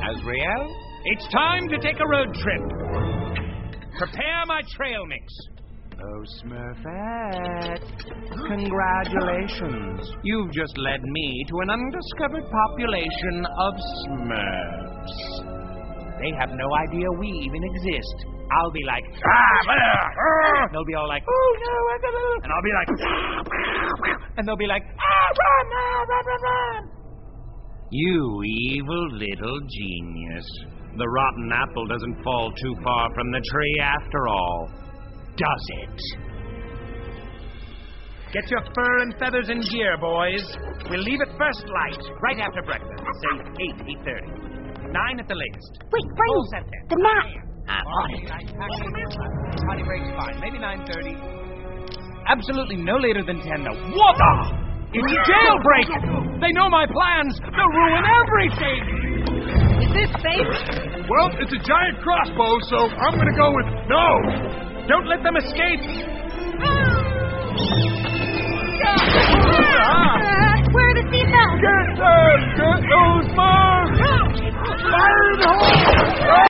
Azrael, it's time to take a road trip. Prepare my trail mix. Oh, Smurfette, congratulations. You've just led me to an undiscovered population of Smurfs. They have no idea we even exist. I'll be like, they'll be all like, oh no, and I'll be like, and they'll be like, run. You evil little genius. The rotten apple doesn't fall too far from the tree after all, does it? Get your fur and feathers in gear, boys. We'll leave at first light, right after breakfast. Say 8:30. 9 at the latest. Wait, Brainy, the map. I'm on it. Party break's fine. Maybe 9:30. Absolutely no later than 10, though. What the? It's jailbreak! They know my plans. They'll ruin everything. Is this safe? Well, it's a giant crossbow, so I'm going to go with no. Don't let them escape.